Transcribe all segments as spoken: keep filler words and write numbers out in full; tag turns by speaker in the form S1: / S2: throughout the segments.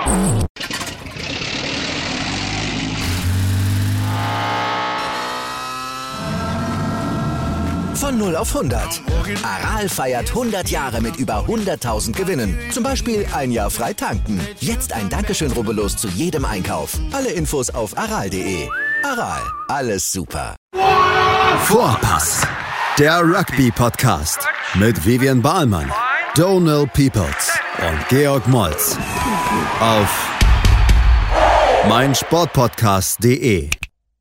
S1: Von null auf hundert. Aral feiert hundert Jahre mit über hunderttausend Gewinnen. Zum Beispiel ein Jahr frei tanken. Jetzt ein Dankeschön, rubbellos zu jedem Einkauf. Alle Infos auf aral punkt de. Aral, alles super.
S2: Vorpass, der Rugby-Podcast mit Vivian Bahlmann, Donald Peoples und Georg Moltz auf meinsportpodcast punkt de.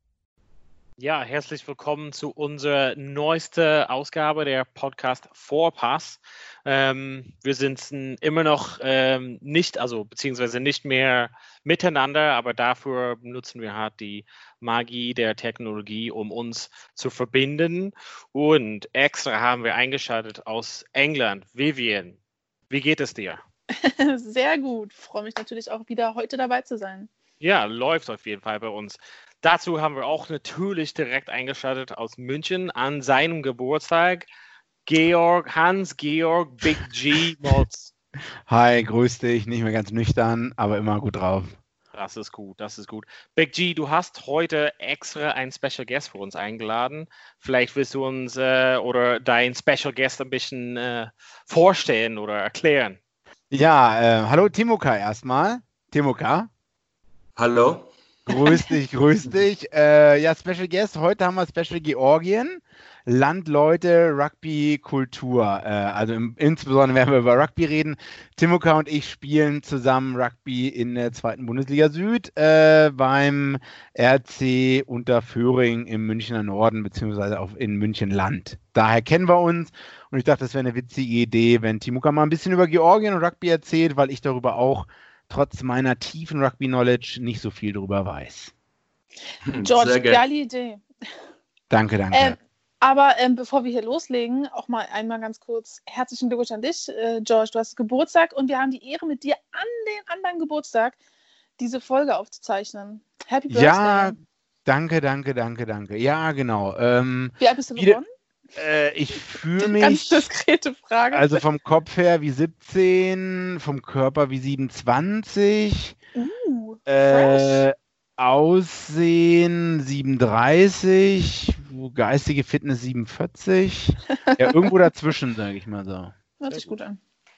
S3: Ja, herzlich willkommen zu unserer neuesten Ausgabe der Podcast Vorpass. Ähm, wir sind immer noch ähm, nicht, also beziehungsweise nicht mehr miteinander, aber dafür nutzen wir halt die Magie der Technologie, um uns zu verbinden. Und extra haben wir eingeschaltet aus England. Vivian, wie geht es dir?
S4: Sehr gut. Freue mich natürlich auch wieder heute dabei zu sein.
S3: Ja, läuft auf jeden Fall bei uns. Dazu haben wir auch natürlich direkt eingeschaltet aus München an seinem Geburtstag. Georg, Hans-Georg, Big G Moltz.
S5: Hi, grüß dich. Nicht mehr ganz nüchtern, aber immer gut drauf.
S3: Das ist gut, das ist gut. Big G, du hast heute extra einen Special Guest für uns eingeladen. Vielleicht willst du uns äh, oder deinen Special Guest ein bisschen äh, vorstellen oder erklären.
S5: Ja, äh, hallo Timoka erstmal. Timoka.
S6: Hallo.
S5: Grüß dich, grüß dich. Äh, ja, Special Guest, heute haben wir Special Georgien. Land, Leute, Rugby, Kultur. Äh, also im, insbesondere werden wir über Rugby reden. Timoka und ich spielen zusammen Rugby in der zweiten Bundesliga Süd äh, beim R C Unterföhring im Münchner Norden beziehungsweise auch in München Land. Daher kennen wir uns und ich dachte, das wäre eine witzige Idee, wenn Timoka mal ein bisschen über Georgien und Rugby erzählt, weil ich darüber auch trotz meiner tiefen Rugby-Knowledge nicht so viel darüber weiß.
S4: George, geile Idee.
S5: Danke, danke.
S4: Ähm, aber ähm, bevor wir hier loslegen, auch mal einmal ganz kurz herzlichen Glückwunsch an dich, äh, George. Du hast Geburtstag und wir haben die Ehre, mit dir an den anderen Geburtstag diese Folge aufzuzeichnen. Happy Birthday.
S5: Ja, danke, danke, danke, danke. Ja, genau. Ähm,
S4: Wie alt bist du geworden?
S5: Äh, ich fühle mich,
S4: ganz diskrete Frage.
S5: Also vom Kopf her wie siebzehn, vom Körper wie siebenundzwanzig,
S4: uh,
S5: äh, Aussehen siebenunddreißig, geistige Fitness siebenundvierzig, ja, irgendwo dazwischen, sage ich mal so.
S4: Hört sich gut an.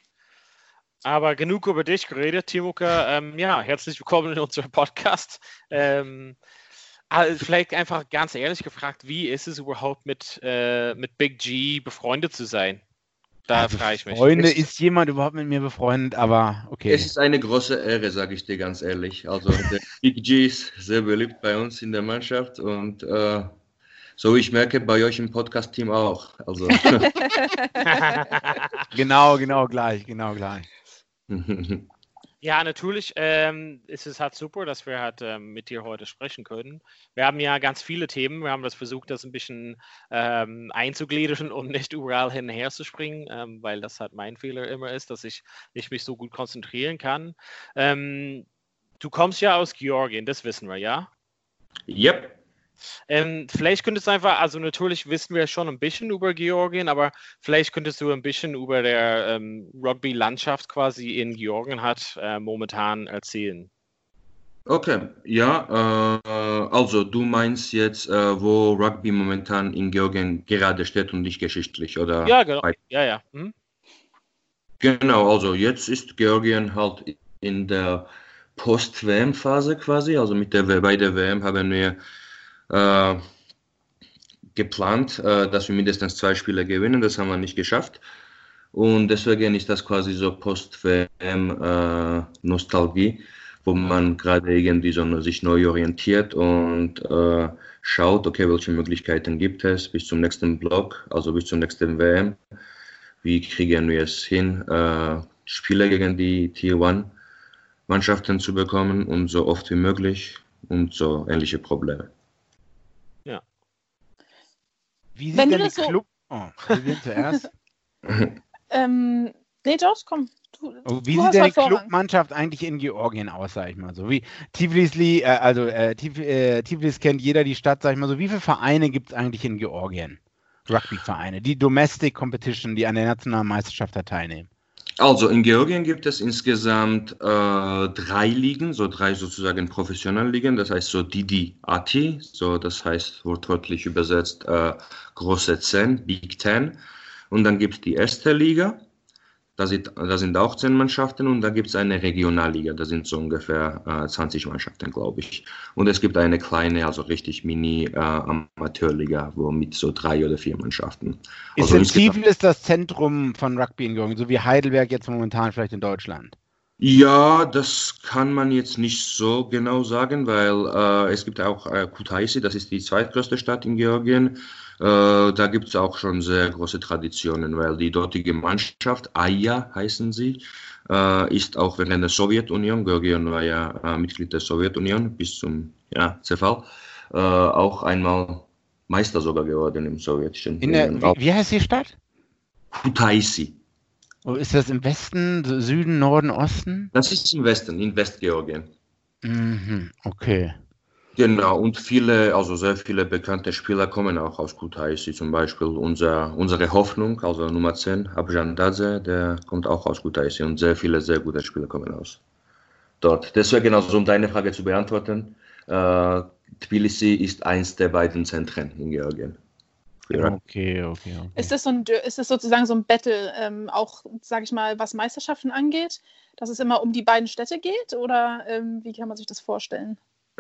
S3: Aber genug über dich geredet, Timoka. Ähm, ja, herzlich willkommen in unserem Podcast. Ähm, Also vielleicht einfach ganz ehrlich gefragt, wie ist es überhaupt mit, äh, mit Big G befreundet zu sein? Da
S5: also
S3: frage ich mich.
S5: Freunde, ist jemand überhaupt mit mir befreundet, aber okay.
S6: Es ist eine große Ehre, sage ich dir ganz ehrlich. Also der Big G ist sehr beliebt bei uns in der Mannschaft und äh, so wie ich merke, bei euch im Podcast-Team auch. Also.
S5: genau, genau gleich, genau gleich.
S3: Ja, natürlich ähm, ist es halt super, dass wir halt ähm, mit dir heute sprechen können. Wir haben ja ganz viele Themen. Wir haben das versucht, das ein bisschen ähm, einzugliedern und nicht überall hin und her zu springen, ähm, weil das halt mein Fehler immer ist, dass ich nicht mich so gut konzentrieren kann. Ähm, du kommst ja aus Georgien, das wissen wir, ja?
S6: Yep.
S3: Ähm, vielleicht könntest du einfach, also natürlich wissen wir schon ein bisschen über Georgien, aber vielleicht könntest du ein bisschen über der ähm, Rugby-Landschaft quasi in Georgien hat äh, momentan erzählen.
S6: Okay, ja, äh, also du meinst jetzt, äh, wo Rugby momentan in Georgien gerade steht und nicht geschichtlich, oder?
S3: Ja, genau. Ja, ja. Hm?
S6: Genau, also jetzt ist Georgien halt in der Post-W M-Phase quasi, also mit der, bei der W M haben wir Äh, geplant, äh, dass wir mindestens zwei Spiele gewinnen. Das haben wir nicht geschafft. Und deswegen ist das quasi so Post-W M-Nostalgie, äh, wo man gerade irgendwie so sich neu orientiert und äh, schaut, okay, welche Möglichkeiten gibt es bis zum nächsten Block, also bis zum nächsten W M. Wie kriegen wir es hin, äh, Spiele gegen die Tier eins Mannschaften zu bekommen und so oft wie möglich und so ähnliche Probleme.
S5: Wie sieht
S4: Wenn
S5: denn
S4: du
S5: die
S4: das so
S5: Club... Oh, wir sind zuerst.
S4: ähm, nee, George, komm. Du,
S5: oh, wie
S4: du
S5: sieht
S4: hast
S5: denn die
S4: Vorrang.
S5: Clubmannschaft eigentlich in Georgien aus, sag ich mal so? Wie Tiflis, äh, also äh, Tif, äh, Tiflis kennt jeder die Stadt, sag ich mal so. Wie viele Vereine gibt es eigentlich in Georgien? Rugby-Vereine, die Domestic Competition, die an der nationalen Meisterschaft da teilnehmen.
S6: Also in Georgien gibt es insgesamt äh, drei Ligen, so drei sozusagen professionelle Ligen, das heißt so Didi Ati, so das heißt wortwörtlich übersetzt äh, große Zehn, Big Ten. Und dann gibt es die erste Liga, da sind, da sind auch zehn Mannschaften und da gibt es eine Regionalliga, da sind so ungefähr äh, zwanzig Mannschaften, glaube ich. Und es gibt eine kleine, also richtig Mini-Amateurliga, äh, wo mit so drei oder vier Mannschaften.
S5: Ist
S6: Also
S5: denn Tiflis das Zentrum von Rugby in Georgien, so wie Heidelberg jetzt momentan vielleicht in Deutschland?
S6: Ja, das kann man jetzt nicht so genau sagen, weil äh, es gibt auch äh, Kutaisi, das ist die zweitgrößte Stadt in Georgien. Äh, da gibt es auch schon sehr große Traditionen, weil die dortige Mannschaft, Aja heißen sie, äh, ist auch während der Sowjetunion, Georgien war ja äh, Mitglied der Sowjetunion bis zum ja, Zerfall, äh, auch einmal Meister sogar geworden im sowjetischen.
S5: In der, wie, wie heißt die Stadt?
S6: Kutaisi.
S5: Oh, ist das im Westen, Süden, Norden, Osten?
S6: Das ist im Westen, in Westgeorgien.
S5: Mhm, okay.
S6: Genau, und viele, also sehr viele bekannte Spieler kommen auch aus Kutaisi, zum Beispiel unser, unsere Hoffnung, also Nummer zehn, Abjan Dadze, der kommt auch aus Kutaisi und sehr viele, sehr gute Spieler kommen aus dort. Deswegen, also um deine Frage zu beantworten, äh, Tbilisi ist eins der beiden Zentren in Georgien.
S5: Okay, okay, okay.
S4: Ist das, so ein, ist das sozusagen so ein Battle, ähm, auch, sage ich mal, was Meisterschaften angeht, dass es immer um die beiden Städte geht? Oder ähm, wie kann man sich das vorstellen?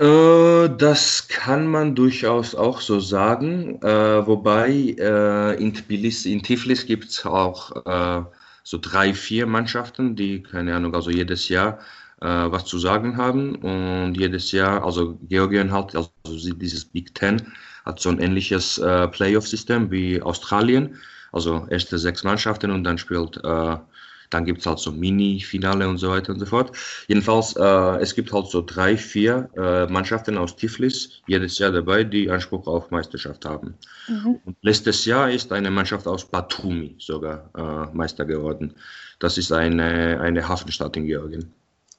S6: Äh, das kann man durchaus auch so sagen, äh, wobei äh, in Tbilisi, in Tiflis gibt es auch äh, so drei, vier Mannschaften, die, keine Ahnung, also jedes Jahr äh, was zu sagen haben und jedes Jahr, also Georgien hat, also dieses Big Ten, hat so ein ähnliches äh, Playoff-System wie Australien, also erste sechs Mannschaften und dann spielt, äh, dann gibt es halt so Mini-Finale und so weiter und so fort. Jedenfalls, äh, es gibt halt so drei, vier äh, Mannschaften aus Tiflis jedes Jahr dabei, die Anspruch auf Meisterschaft haben. Mhm. Und letztes Jahr ist eine Mannschaft aus Batumi sogar äh, Meister geworden. Das ist eine, eine Hafenstadt in Georgien.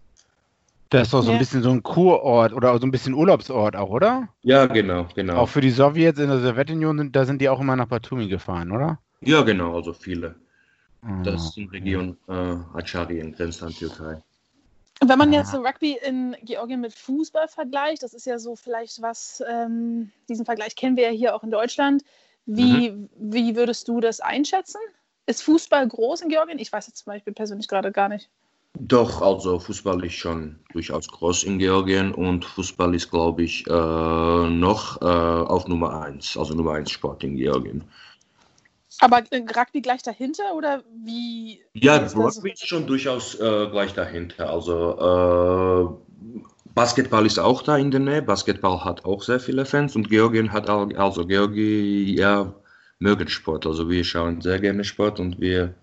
S5: Das ist doch so ein
S4: Ja.
S5: bisschen so ein Kurort oder so ein bisschen Urlaubsort auch, oder?
S6: Ja, genau, genau.
S5: Auch für die Sowjets in der Sowjetunion, sind, da sind die auch immer nach Batumi gefahren, oder?
S6: Ja, genau, also viele.
S5: Ah,
S6: Das ist in der Region äh, Acharien, grenzt an Türkei.
S4: Wenn man jetzt so Rugby in Georgien mit Fußball vergleicht, das ist ja so vielleicht was, ähm, diesen Vergleich kennen wir ja hier auch in Deutschland. Wie, mhm. wie würdest du das einschätzen? Ist Fußball groß in Georgien? Ich weiß jetzt zum Beispiel persönlich gerade gar nicht.
S6: Doch, also Fußball ist schon durchaus groß in Georgien und Fußball ist, glaube ich, äh, noch äh, auf Nummer eins, also Nummer eins Sport in Georgien.
S4: Aber Rugby gleich dahinter oder wie?
S6: Ja,
S4: wie ist das?
S6: Rugby ist schon durchaus äh, gleich dahinter. Also äh, Basketball ist auch da in der Nähe. Basketball hat auch sehr viele Fans und Georgien hat auch, also Georgien, ja, mögen Sport. Also wir schauen sehr gerne Sport und wir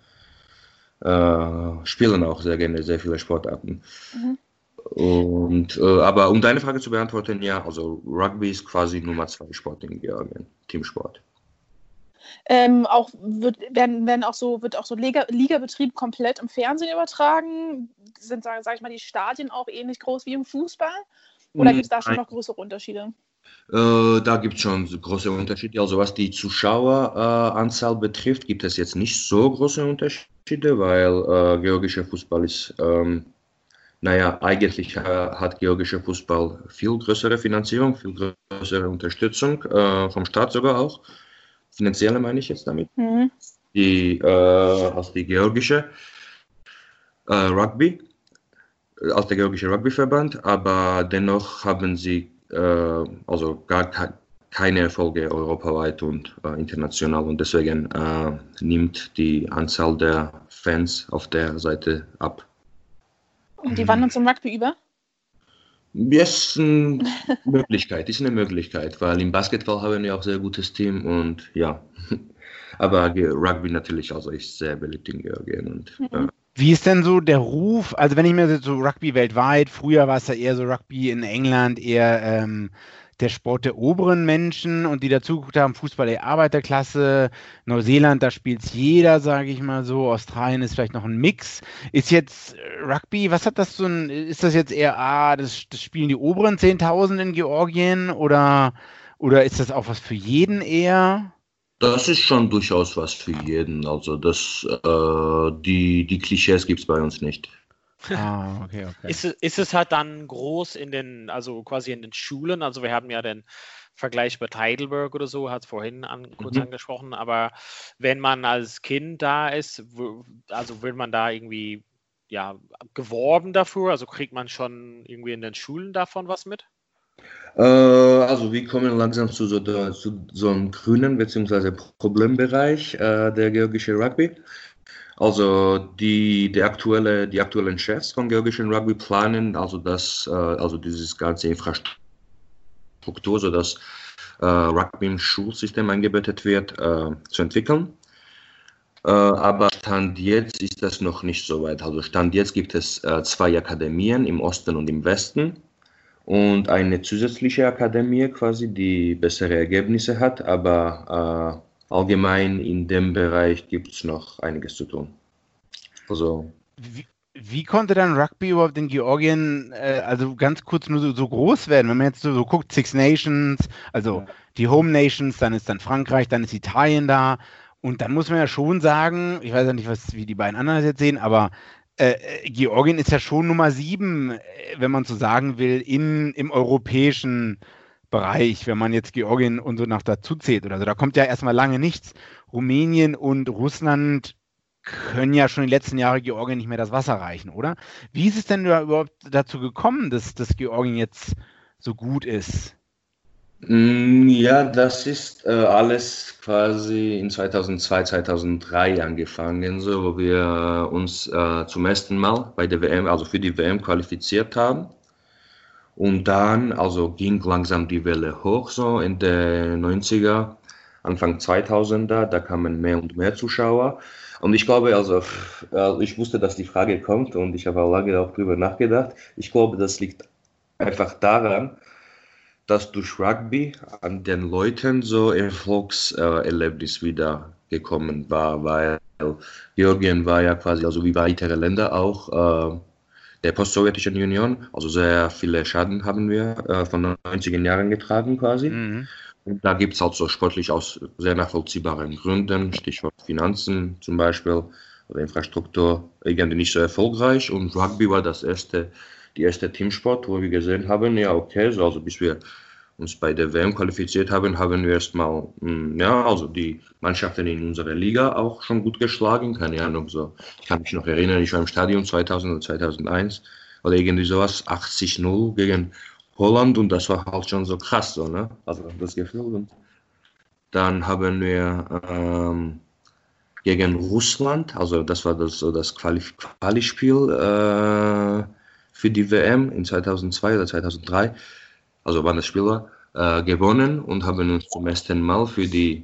S6: äh, spielen auch sehr gerne sehr viele Sportarten. Mhm. Und, äh, aber um deine Frage zu beantworten, ja, also Rugby ist quasi Nummer zwei Sport in Georgien, Teamsport.
S4: Ähm, auch wird, werden, werden auch so, wird auch so Liga, Ligabetrieb komplett im Fernsehen übertragen? Sind, sage sag ich mal, die Stadien auch ähnlich groß wie im Fußball? Oder gibt es da schon noch größere Unterschiede?
S6: Äh, da gibt es schon große Unterschiede. Also was die Zuschaueranzahl äh, betrifft, gibt es jetzt nicht so große Unterschiede, weil äh, georgischer Fußball ist, ähm, naja, eigentlich äh, hat georgischer Fußball viel größere Finanzierung, viel größere Unterstützung, äh, vom Staat sogar auch. Finanzielle meine ich jetzt damit, mhm. die, äh, als die georgische äh, Rugby, als der georgische Rugbyverband, aber dennoch haben sie äh, also gar ke- keine Erfolge europaweit und äh, international und deswegen äh, nimmt die Anzahl der Fans auf der Seite ab.
S4: Und die wandern zum Rugby über?
S6: Ist eine Möglichkeit, ist eine Möglichkeit, weil im Basketball haben wir auch ein sehr gutes Team und ja, aber Rugby natürlich also ist sehr beliebt in Georgien. Und,
S5: mhm. äh. Wie ist denn so der Ruf, also wenn ich mir so Rugby weltweit, früher war es ja eher so Rugby in England, eher ähm, der Sport der oberen Menschen und die dazugeguckt haben, Fußball der Arbeiterklasse, Neuseeland, da spielt es jeder, sage ich mal so, Australien ist vielleicht noch ein Mix. Ist jetzt Rugby, was hat das so ein, ist das jetzt eher, ah, das, das spielen die oberen zehntausend in Georgien oder, oder ist das auch was für jeden eher?
S6: Das ist schon durchaus was für jeden. Also das, äh, die, die Klischees gibt es bei uns nicht.
S5: Ah, okay, okay.
S3: Ist, es- ist es halt dann groß in den, also quasi in den Schulen? Also wir haben ja den Vergleich mit Heidelberg oder so, hat es vorhin an, kurz
S6: Mhm.
S3: angesprochen, aber wenn man als Kind da ist, wo- also wird man da irgendwie ja, geworben dafür? Also kriegt man schon irgendwie in den Schulen davon was mit?
S6: Äh, also wir kommen langsam zu so, der, zu so einem grünen bzw. Problembereich äh, der georgische Rugby. Also die, die, aktuelle, die aktuellen Chefs von georgischen Rugby planen also das, äh, also dieses ganze Infrastruktur, sodass äh, Rugby im Schulsystem eingebettet wird, äh, zu entwickeln. Äh, aber Stand jetzt ist das noch nicht so weit. Also Stand jetzt gibt es äh, zwei Akademien im Osten und im Westen und eine zusätzliche Akademie quasi, die bessere Ergebnisse hat, aber äh, allgemein in dem Bereich gibt es noch einiges zu tun. Also
S5: Wie, wie konnte dann Rugby überhaupt in Georgien, äh, also ganz kurz nur so, so groß werden? Wenn man jetzt so, so guckt, Six Nations, also die Home Nations, dann ist dann Frankreich, dann ist Italien da. Und dann muss man ja schon sagen, ich weiß ja nicht, was, wie die beiden anderen das jetzt sehen, aber äh, äh, Georgien ist ja schon Nummer sieben, äh, wenn man so sagen will, in, im europäischen Bereich, wenn man jetzt Georgien und so noch dazu zählt oder so. Da kommt ja erstmal lange nichts. Rumänien und Russland können ja schon die letzten Jahre Georgien nicht mehr das Wasser reichen, oder? Wie ist es denn da überhaupt dazu gekommen, dass, dass Georgien jetzt so gut ist?
S6: Mm, Ja, das ist äh, alles quasi in zweitausendzwei, zweitausenddrei angefangen, so, wo wir äh, uns äh, zum ersten Mal bei der W M, also für die W M qualifiziert haben. Und dann, also ging langsam die Welle hoch, so in den neunziger, Anfang zweitausender, da kamen mehr und mehr Zuschauer. Und ich glaube, also, f- äh, ich wusste, dass die Frage kommt und ich habe auch lange auch drüber nachgedacht. Ich glaube, das liegt einfach daran, dass durch Rugby an den Leuten so Erfolgserlebnis wieder gekommen war, weil Georgien war ja quasi, also wie weitere Länder auch, äh, der post-sowjetischen Union, also sehr viele Schaden haben wir äh, von den neunziger Jahren getragen quasi.
S5: Mhm.
S6: Und da gibt es halt so sportlich aus sehr nachvollziehbaren Gründen, Stichwort Finanzen zum Beispiel oder Infrastruktur, irgendwie nicht so erfolgreich. Und Rugby war das erste, die erste Teamsport, wo wir gesehen haben, ja okay, so, also bis wir uns bei der W M qualifiziert haben, haben wir erstmal, ja, also die Mannschaften in unserer Liga auch schon gut geschlagen, keine Ahnung, so, ich kann mich noch erinnern, ich war im Stadion zweitausend oder zweitausendeins oder irgendwie sowas, achtzig null gegen Holland und das war halt schon so krass, so, ne, also das Gefühl. Und dann haben wir ähm, gegen Russland, also das war das, so das Quali- Quali-Spiel äh, für die W M in zweitausendzwei oder zweitausenddrei, also wann das Spiel war, äh, gewonnen und haben uns zum ersten Mal für die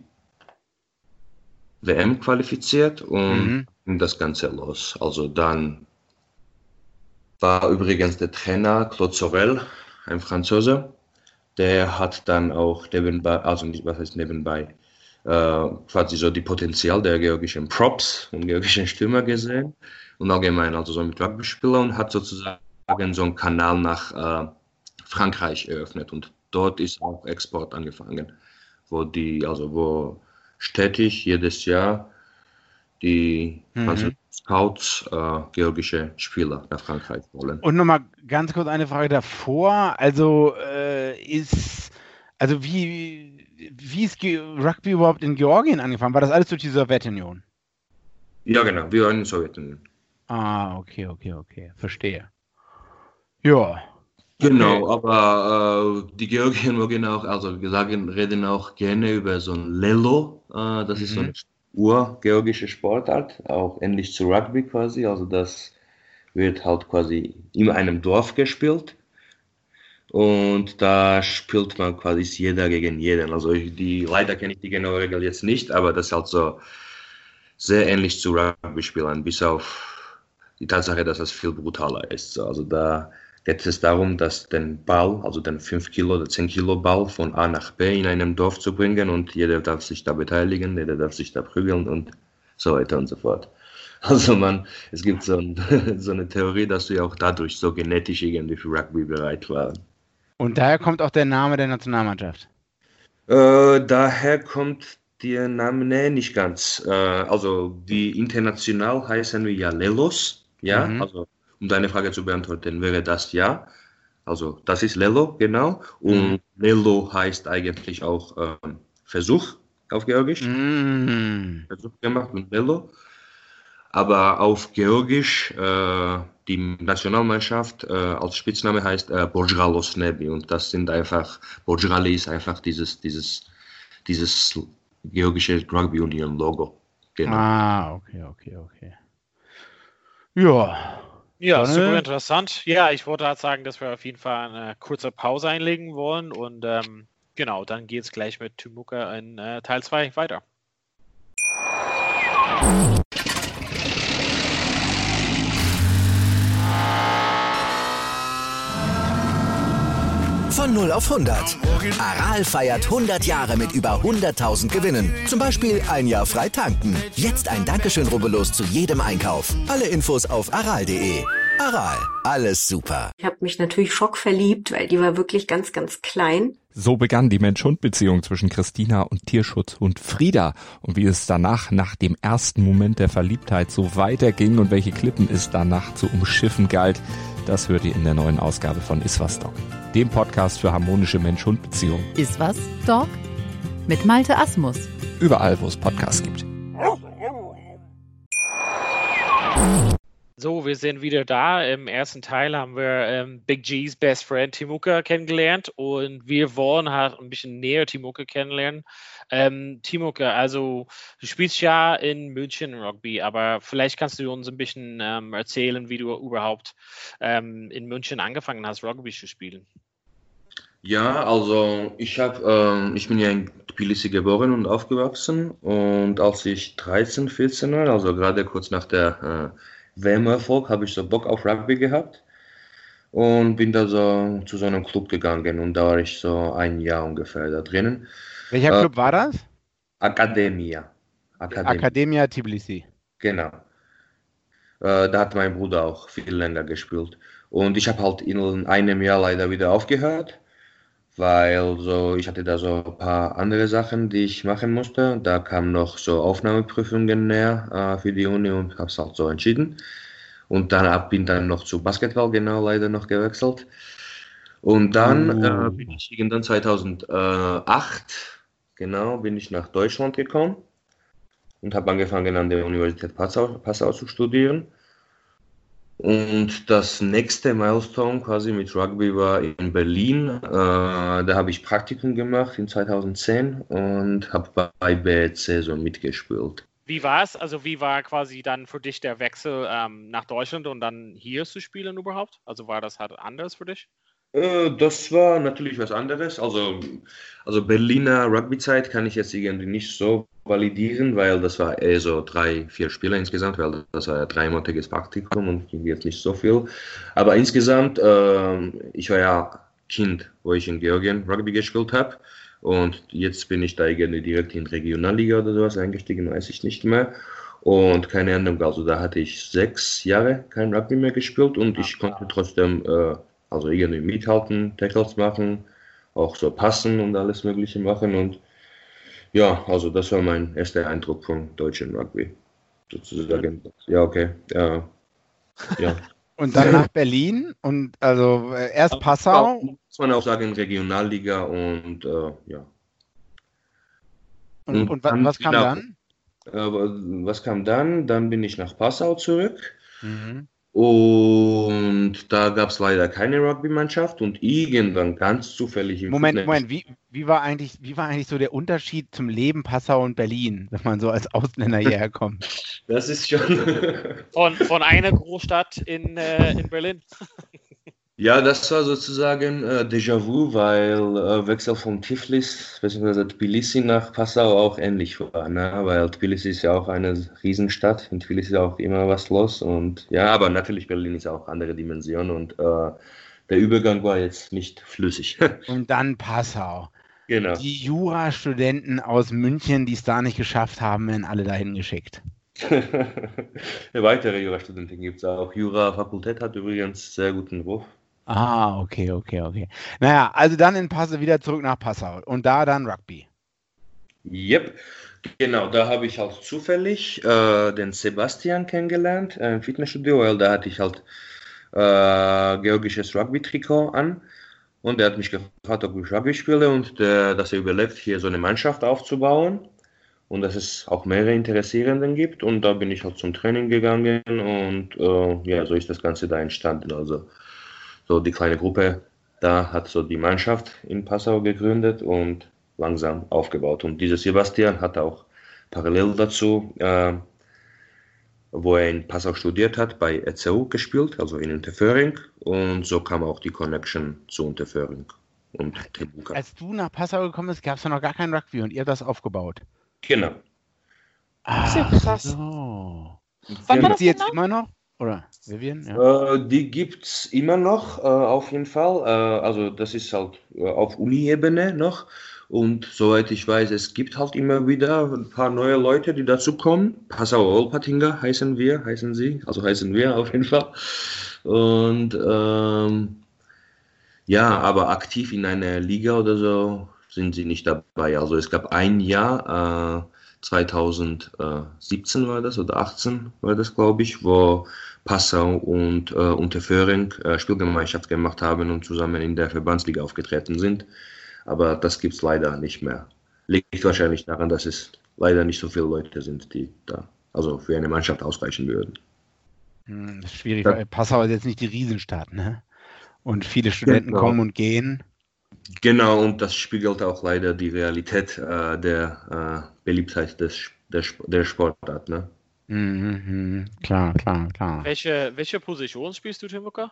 S6: W M qualifiziert und
S5: Mhm.
S6: ging das Ganze los. Also dann war übrigens der Trainer Claude Sorel, ein Franzose, der hat dann auch nebenbei, also nicht, was heißt nebenbei, äh, quasi so die Potenzial der georgischen Props und georgischen Stürmer gesehen und allgemein also so mit Rugby-Spieler und hat sozusagen so einen Kanal nach äh, Frankreich eröffnet und dort ist auch Export angefangen, wo die, also wo stetig jedes Jahr die
S5: Mhm.
S6: Scouts äh, georgische Spieler nach Frankreich wollen.
S5: Und nochmal ganz kurz eine Frage davor. Also äh, ist, also wie, wie ist Ge Rugby überhaupt in Georgien angefangen? War das alles durch die Sowjetunion?
S6: Ja, genau, wir waren in der Sowjetunion.
S5: Ah, okay, okay, okay, verstehe. Ja.
S6: Genau,
S5: Okay.
S6: aber äh, die Georgier mögen auch, also wir sagen, reden auch gerne über so ein Lelo, äh, das ist so
S5: Mhm.
S6: eine urgeorgische Sportart, auch ähnlich zu Rugby quasi, also das wird halt quasi in einem Dorf gespielt und da spielt man quasi jeder gegen jeden, also ich, die, leider kenne ich die genaue Regel jetzt nicht, aber das ist halt so sehr ähnlich zu Rugby-Spielen, bis auf die Tatsache, dass das viel brutaler ist, so, also da geht es darum, dass den Ball, also den fünf Kilo oder zehn Kilo Ball von A nach B in einem Dorf zu bringen und jeder darf sich da beteiligen, jeder darf sich da prügeln und so weiter und so fort. Also man, es gibt so, ein, so eine Theorie, dass wir auch dadurch so genetisch irgendwie für Rugby bereit waren.
S5: Und daher kommt auch der Name der Nationalmannschaft.
S6: Äh, daher kommt den Namen, nee, nicht ganz. Äh, also die international heißen wir ja Lelos, ja, mhm. Also um deine Frage zu beantworten, wäre das ja. Also das ist Lelo, genau. Und mhm. Lelo heißt eigentlich auch äh, Versuch auf Georgisch. Mhm. Versuch gemacht und Lelo. Aber auf Georgisch, äh, die Nationalmannschaft äh, als Spitzname heißt äh, Borjalos Nebi. Und das sind einfach, Borjali ist einfach dieses, dieses, dieses georgische Rugby Union Logo.
S5: Genau. Ah, okay, okay, okay. Ja.
S3: Ja, Sonne. Super interessant. Ja, ich wollte halt sagen, dass wir auf jeden Fall eine kurze Pause einlegen wollen und ähm, genau, dann geht es gleich mit Temuka in äh, Teil zwei weiter.
S1: Von null auf hundert. Aral feiert hundert Jahre mit über hunderttausend Gewinnen. Zum Beispiel ein Jahr frei tanken. Jetzt ein Dankeschön, rubbellos zu jedem Einkauf. Alle Infos auf aral punkt de. Aral, alles super.
S7: Ich habe mich natürlich schockverliebt, weil die war wirklich ganz, ganz klein.
S8: So begann die Mensch-Hund-Beziehung zwischen Christina und Tierschutzhund Frieda. Und wie es danach, nach dem ersten Moment der Verliebtheit, so weiterging und welche Klippen es danach zu umschiffen galt, das hört ihr in der neuen Ausgabe von Iswas Dog, dem Podcast für harmonische Mensch-Hund-Beziehungen.
S9: Iswas Dog mit Malte Asmus.
S8: Überall, wo es Podcasts gibt.
S3: So, wir sind wieder da. Im ersten Teil haben wir ähm, Big G's Best Friend Temuka kennengelernt und wir wollen halt ein bisschen näher Temuka kennenlernen. Ähm, Temuka, also du spielst ja in München Rugby, aber vielleicht kannst du uns ein bisschen ähm, erzählen, wie du überhaupt ähm, in München angefangen hast, Rugby zu spielen.
S6: Ja, also ich habe, ähm, ich bin ja in Tbilisi geboren und aufgewachsen und als ich dreizehn, vierzehn war, also gerade kurz nach der äh, W M-Erfolg, habe ich so Bock auf Rugby gehabt und bin da so zu so einem Club gegangen und da war ich so ein Jahr ungefähr da drinnen.
S5: Welcher äh, Club war das?
S6: Akademia.
S5: Akademia, Akademia Tbilisi.
S6: Genau. Äh, da hat mein Bruder auch viel länger gespielt und ich habe halt in einem Jahr leider wieder aufgehört, weil so ich hatte da so ein paar andere Sachen, die ich machen musste. Da kamen noch so Aufnahmeprüfungen näher äh, für die Uni und habe es halt so entschieden. Und dann bin dann noch zu Basketball genau leider noch gewechselt. Und dann uh. äh, bin ich irgendwann zweitausendacht, genau, bin ich nach Deutschland gekommen und habe angefangen an der Universität Passau, Passau zu studieren. Und das nächste Milestone quasi mit Rugby war in Berlin. Äh, da habe ich Praktikum gemacht in zweitausendzehn und habe bei B C so mitgespielt.
S3: Wie war es? Also wie war quasi dann für dich der Wechsel ähm, nach Deutschland und dann hier zu spielen überhaupt? Also war das halt anders für dich?
S6: Äh, das war natürlich was anderes. Also, also Berliner Rugby-Zeit kann ich jetzt irgendwie nicht so validieren, weil das war eher so drei, vier Spiele insgesamt, weil das war ja dreimonatiges Praktikum und jetzt nicht so viel. Aber insgesamt, äh, ich war ja Kind, wo ich in Georgien Rugby gespielt habe und jetzt bin ich da irgendwie direkt in Regionalliga oder sowas eingestiegen, weiß ich nicht mehr. Und keine Ahnung, also da hatte ich sechs Jahre kein Rugby mehr gespielt und ich konnte trotzdem äh, also irgendwie mithalten, Tackles machen, auch so passen und alles Mögliche machen und ja, also das war mein erster Eindruck von deutschen Rugby, sozusagen. Ja, okay, ja. ja.
S5: Und dann nach Berlin und also äh, erst Passau?
S6: Muss man auch sagen, Regionalliga und äh, ja.
S5: Und, und, und was, was kam dann?
S6: Äh, was kam dann? Dann bin ich nach Passau zurück. Mhm. Und da gab es leider keine Rugby-Mannschaft und irgendwann ganz zufällig im
S5: Moment, Fitness Moment, wie, wie, war eigentlich, wie war eigentlich so der Unterschied zum Leben Passau und Berlin, wenn man so als Ausländer hierher kommt?
S6: Das ist schon...
S3: von, von einer Großstadt in, äh, in Berlin.
S6: Ja, das war sozusagen äh, Déjà-vu, weil äh, Wechsel von Tiflis bzw. Tbilisi nach Passau auch ähnlich war, ne? Weil Tbilisi ist ja auch eine Riesenstadt, in Tbilisi ist auch immer was los und ja, aber natürlich Berlin ist auch andere Dimension und äh, der Übergang war jetzt nicht flüssig.
S5: Und dann Passau.
S6: Genau.
S5: Die Jurastudenten aus München, die es da nicht geschafft haben, werden alle dahin geschickt.
S6: Weitere Jurastudenten gibt es auch. Jura-Fakultät hat übrigens sehr guten Ruf.
S5: Ah, okay, okay, okay. Naja, also dann in Passau wieder zurück nach Passau und da dann Rugby.
S6: Yep, genau, da habe ich halt zufällig äh, den Sebastian kennengelernt äh, im Fitnessstudio, weil da hatte ich halt äh, georgisches Rugby-Trikot an und er hat mich gefragt, ob ich Rugby spiele und der, dass er überlegt, hier so eine Mannschaft aufzubauen und dass es auch mehrere Interessierenden gibt und da bin ich halt zum Training gegangen und äh, ja, so ist das Ganze da entstanden. Also so die kleine Gruppe da hat so die Mannschaft in Passau gegründet und langsam aufgebaut. Und dieser Sebastian hat auch parallel dazu, äh, wo er in Passau studiert hat, bei E C U gespielt, also in Unterföhring. Und so kam auch die Connection zu Unterföhring und Tebuka.
S5: Als du nach Passau gekommen bist, gab es ja noch gar kein Rugby und ihr habt das aufgebaut.
S6: Genau.
S4: Das ist ja krass.
S5: So.
S4: Wann war
S5: Gibt
S4: das
S5: die jetzt
S4: genau?
S5: immer noch? Oder Vivian? Ja.
S6: Äh, die gibt es immer noch, äh, auf jeden Fall. Äh, also das ist halt äh, auf Uni-Ebene noch. Und soweit ich weiß, es gibt halt immer wieder ein paar neue Leute, die dazu kommen. Passauer Olpatinger heißen wir, heißen sie. Also heißen wir auf jeden Fall. Und ähm, ja, aber aktiv in einer Liga oder so sind sie nicht dabei. Also es gab ein Jahr, äh, zweitausendsiebzehn war das oder achtzehn war das, glaube ich, wo Passau und äh, Unterföhring äh, Spielgemeinschaft gemacht haben und zusammen in der Verbandsliga aufgetreten sind. Aber das gibt es leider nicht mehr. Liegt wahrscheinlich daran, dass es leider nicht so viele Leute sind, die da also für eine Mannschaft ausreichen würden.
S5: Hm, das ist schwierig,
S6: Ja.
S5: weil Passau ist jetzt nicht die Riesenstadt, ne? Und viele Studenten
S6: Genau.
S5: kommen und gehen.
S6: Genau, und das spiegelt auch leider die Realität äh, der äh, Beliebtheit des, der, der Sportart. Ne?
S5: Mhm, mhm. Klar, klar, klar.
S3: Welche, welche Position spielst du, Timuka?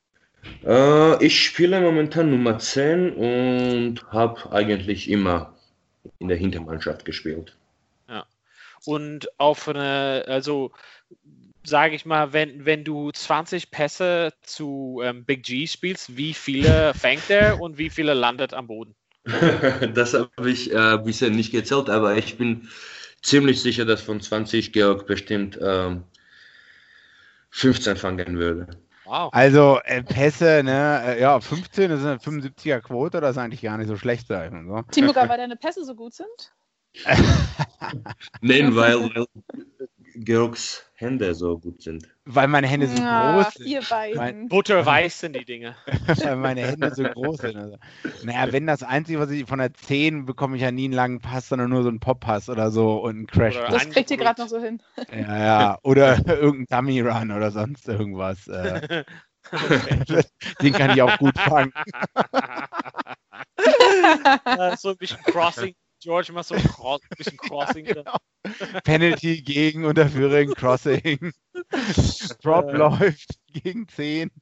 S6: Äh, ich spiele momentan Nummer zehn und habe eigentlich immer in der Hintermannschaft gespielt.
S3: Ja. Und auf eine, also sage ich mal, wenn, wenn du zwanzig Pässe zu ähm, Big G spielst, wie viele fängt er und wie viele landet am Boden?
S6: Das habe ich äh, bisher nicht gezählt, aber ich bin ziemlich sicher, dass von zwanzig Georg bestimmt ähm, fünfzehn fangen würde.
S3: Wow.
S5: Also äh, Pässe, ne, äh, ja, fünfzehn, das ist eine fünfundsiebziger Quote, das ist eigentlich gar nicht so schlecht, sag ich mal so.
S4: Timuka, weil deine Pässe so gut sind?
S6: Nein, weil, weil Georgs Hände so gut sind.
S5: Weil meine Hände so
S4: Ach,
S5: groß sind.
S4: ihr beiden.
S5: Mein-
S3: Butterweiß sind die Dinge.
S5: Weil meine Hände so groß sind. Also. Naja, wenn das Einzige, was ich von der zehn bekomme ich ja nie einen langen Pass, sondern nur so einen Pop-Pass oder so und einen Crash.
S3: Oder
S4: Das kriegt ihr
S3: angebrüllt.
S4: gerade noch so hin.
S5: Ja, ja. Oder irgendein Dummy-Run oder sonst irgendwas. Äh, den kann ich auch gut fangen.
S3: Äh, so ein bisschen Crossing. George macht so ein Cro- bisschen Crossing.
S5: Ja, genau. Penalty gegen Unterföhring, Crossing. Prop
S3: Äh.
S5: läuft gegen zehn.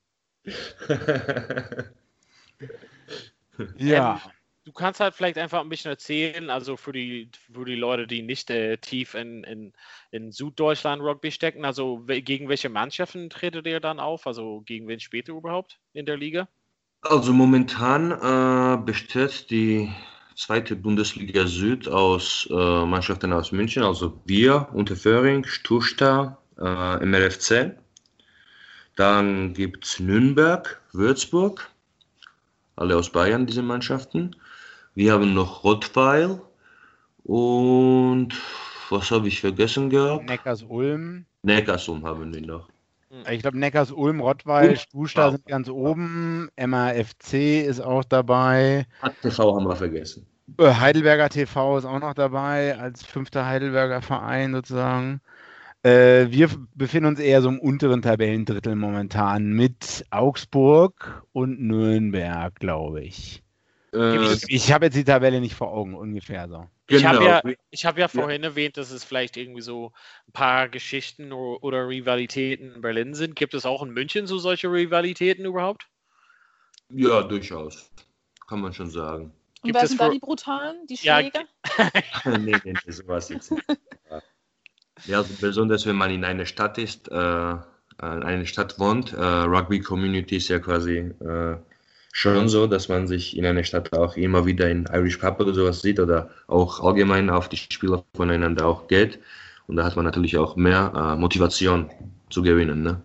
S5: Ja.
S3: Ähm, du kannst halt vielleicht einfach ein bisschen erzählen, also für die, für die Leute, die nicht äh, tief in, in, in Süddeutschland Rugby stecken, also we- gegen welche Mannschaften tretet ihr dann auf? Also gegen wen spielt ihr überhaupt in der Liga?
S6: Also momentan äh, besteht die zweite Bundesliga Süd aus äh, Mannschaften aus München, also wir, Unterföhring, Stusta, äh, M R F C. Dann gibt es Nürnberg, Würzburg, alle aus Bayern, diese Mannschaften. Wir haben noch Rottweil und was habe ich vergessen gehabt?
S5: Neckars-Ulm.
S6: Neckarsulm haben wir noch.
S5: Ich glaube, Neckars-Ulm, Rottweil,
S6: Und-
S5: Stusta
S6: wow.
S5: sind ganz oben. M A F C ist auch dabei.
S6: T V haben wir vergessen.
S5: Äh, Heidelberger T V ist auch noch dabei, als fünfter Heidelberger Verein sozusagen. Äh, wir f- befinden uns eher so im unteren Tabellendrittel momentan mit Augsburg und Nürnberg, glaube ich.
S6: Äh,
S5: Ich habe jetzt die Tabelle nicht vor Augen, ungefähr so.
S3: Ich habe
S6: genau.
S3: ja, ich hab ja vorhin erwähnt, dass es vielleicht irgendwie so ein paar Geschichten oder, oder Rivalitäten in Berlin sind. Gibt es auch in München so solche Rivalitäten überhaupt?
S6: Ja, durchaus. Kann man schon sagen.
S4: Und
S3: Gibt
S4: wer
S3: es
S4: sind da
S3: für-
S4: die Brutalen, die
S3: Ja,
S4: Schläger?
S6: nee, nee, nee, sowas jetzt nicht. Ja, also besonders wenn man in einer Stadt ist, äh, in einer Stadt wohnt, äh, Rugby Community ist ja quasi äh, schon so, dass man sich in einer Stadt auch immer wieder in Irish Pub oder sowas sieht oder auch allgemein auf die Spieler voneinander auch geht. Und da hat man natürlich auch mehr äh, Motivation zu gewinnen. Ne?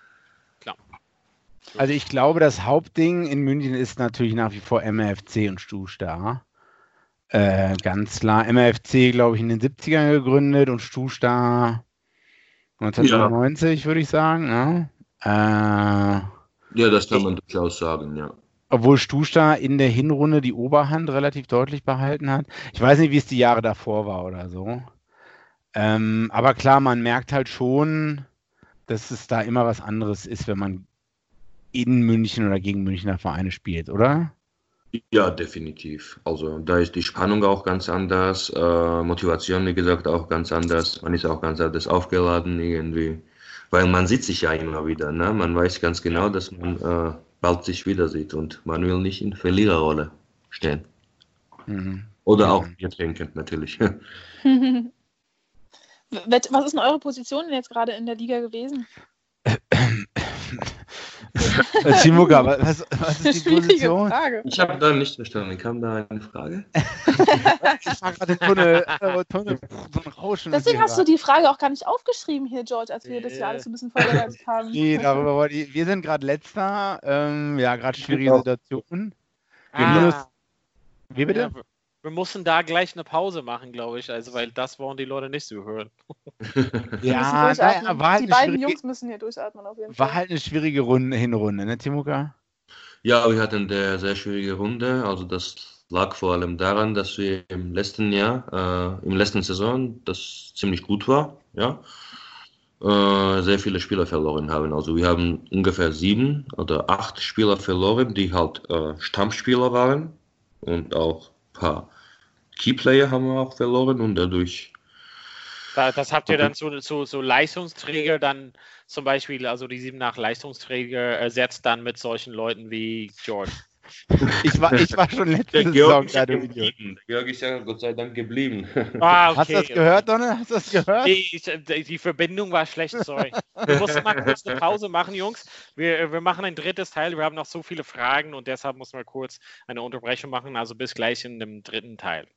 S5: Also ich glaube, das Hauptding in München ist natürlich nach wie vor M A F C und Stusta. Äh, ganz klar. M R F C, glaube ich, in den siebzigern gegründet und Stu-Star neunzehnhundertneunundneunzig, ja. Würde ich sagen. Ne? Äh,
S6: ja, das kann man durchaus sagen, ja.
S5: Obwohl Stu-Star in der Hinrunde die Oberhand relativ deutlich behalten hat. Ich weiß nicht, wie es die Jahre davor war oder so. Ähm, aber klar, man merkt halt schon, dass es da immer was anderes ist, wenn man in München oder gegen Münchner Vereine spielt, oder?
S6: Ja, definitiv. Also da ist die Spannung auch ganz anders, äh, Motivation, wie gesagt, auch ganz anders. Man ist auch ganz anders aufgeladen irgendwie, weil man sieht sich ja immer wieder, ne? Man weiß ganz genau, dass man äh, bald sich wieder sieht und man will nicht in Verliererrolle stehen. Mhm. Oder ja. Auch Bier trinken, natürlich.
S4: Was ist denn eure Position jetzt gerade in der Liga gewesen?
S5: Timuka, was, was ist die Position?
S6: Frage. Ich habe da nicht verstanden. Kam da eine Frage?
S5: Ich war gerade im Tunnel, äh, Tunnel so ein Rauschen.
S4: Deswegen hast du die Frage auch gar nicht aufgeschrieben hier, George, als wir yeah. das hier alles so ein bisschen vorbereitet haben.
S5: Nee, darüber wollte ich. Wir sind gerade Letzter. Ähm, ja, gerade schwierige Situation.
S3: Ah.
S5: Minus, wie bitte?
S3: Ja, wir mussten da gleich eine Pause machen, glaube ich, also weil das wollen die Leute nicht so hören.
S5: Ja, naja, war halt
S4: die beiden Jungs müssen hier durchatmen auf jeden Fall.
S5: War halt eine schwierige Runde, Hinrunde, ne, Timuka?
S6: Ja, wir hatten eine sehr schwierige Runde. Also das lag vor allem daran, dass wir im letzten Jahr, äh, im letzten Saison, das ziemlich gut war, ja, äh, sehr viele Spieler verloren haben. Also wir haben ungefähr sieben oder acht Spieler verloren, die halt äh, Stammspieler waren und auch ein paar Keyplayer haben wir auch verloren und dadurch.
S3: Das habt ihr dann so, so, so Leistungsträger dann zum Beispiel, also die sieben nach Leistungsträger ersetzt dann mit solchen Leuten wie George.
S5: Ich war, ich war schon letzte Saison
S6: da der Georg ist ja Gott sei Dank geblieben.
S3: Ah, okay.
S5: Hast du das gehört, Donne? Hast du das gehört?
S3: Nee, ich, die Verbindung war schlecht, sorry. Wir mussten mal kurz eine Pause machen, Jungs. Wir, wir machen ein drittes Teil. Wir haben noch so viele Fragen und deshalb mussten wir kurz eine Unterbrechung machen. Also bis gleich in dem dritten Teil.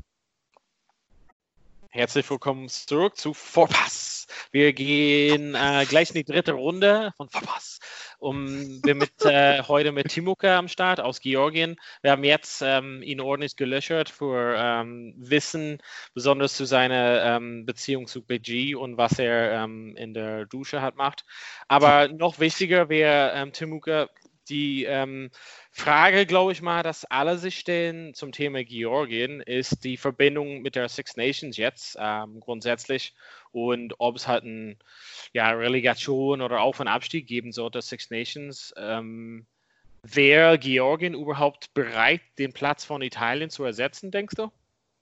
S3: Herzlich willkommen zurück zu Vorpass. Wir gehen äh, gleich in die dritte Runde von Vorpass. Um, wir mit, äh, heute mit Timuka am Start aus Georgien. Wir haben jetzt ähm, ihn ordentlich gelöchert für ähm, Wissen, besonders zu seiner ähm, Beziehung zu B G und was er ähm, in der Dusche hat macht. Aber noch wichtiger wäre, ähm, Timuka, die ähm, Frage, glaube ich mal, dass alle sich stellen zum Thema Georgien, ist die Verbindung mit der Six Nations jetzt ähm, grundsätzlich und ob es halt eine ja, Relegation oder auch einen Abstieg geben sollte, Six Nations. Ähm, wäre Georgien überhaupt bereit, den Platz von Italien zu ersetzen, denkst du?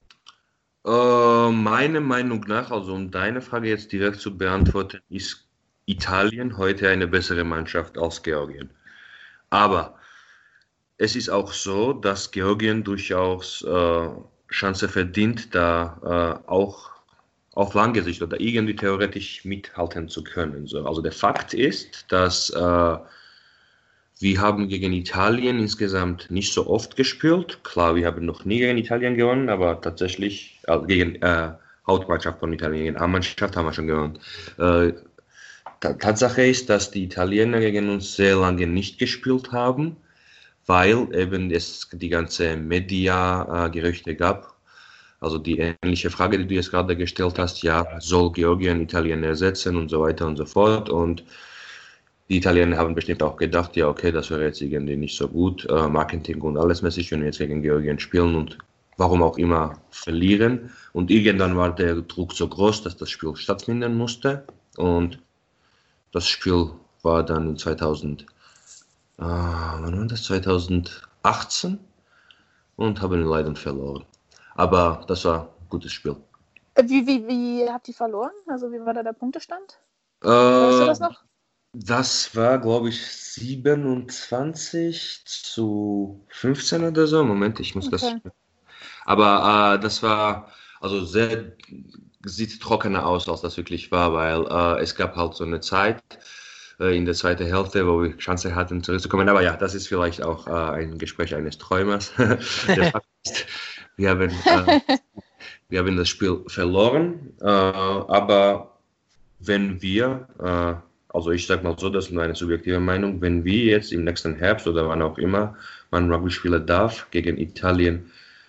S6: Äh, meiner Meinung nach, also um deine Frage jetzt direkt zu beantworten, ist Italien heute eine bessere Mannschaft als Georgien. Aber es ist auch so, dass Georgien durchaus äh, Chance verdient, da äh, auch auf lange Sicht oder irgendwie theoretisch mithalten zu können. So, also der Fakt ist, dass äh, wir haben gegen Italien insgesamt nicht so oft gespielt. Klar, wir haben noch nie gegen Italien gewonnen, aber tatsächlich äh, gegen äh, Hauptmannschaft von Italien, gegen A-Mannschaft haben wir schon gewonnen. Äh, Tatsache ist, dass die Italiener gegen uns sehr lange nicht gespielt haben, weil eben es die ganze Media-Gerüchte gab. Also die ähnliche Frage, die du jetzt gerade gestellt hast, ja, soll Georgien Italien ersetzen und so weiter und so fort. Und die Italiener haben bestimmt auch gedacht, ja, okay, das wäre jetzt irgendwie nicht so gut, äh, Marketing und alles mäßig, wenn wir jetzt gegen Georgien spielen und warum auch immer verlieren. Und irgendwann war der Druck so groß, dass das Spiel stattfinden musste. Und das Spiel war dann in zweitausend, äh, wann war das? zweitausendachtzehn und haben leider verloren. Aber das war ein gutes Spiel.
S4: Wie, wie, wie habt ihr verloren? Also wie war da der Punktestand?
S6: Äh,
S4: weißt du das noch?
S6: Das war, glaube ich, siebenundzwanzig zu fünfzehn oder so. Moment, ich muss okay. das... Aber äh, das war also sehr... sieht trockener aus, als das wirklich war, weil äh, es gab halt so eine Zeit äh, in der zweiten Hälfte, wo wir Chance hatten zurückzukommen. Aber ja, das ist vielleicht auch äh, ein Gespräch eines Träumers. Der Fakt ist, wir haben, äh, wir haben das Spiel verloren, äh, aber wenn wir, äh, also ich sage mal so, das ist meine subjektive Meinung, wenn wir jetzt im nächsten Herbst oder wann auch immer man Rugby spielen darf, gegen Italien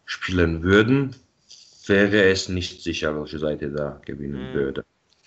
S6: spielen würden, wäre es nicht sicher, welche Seite da gewinnen
S3: Mhm.
S6: würde.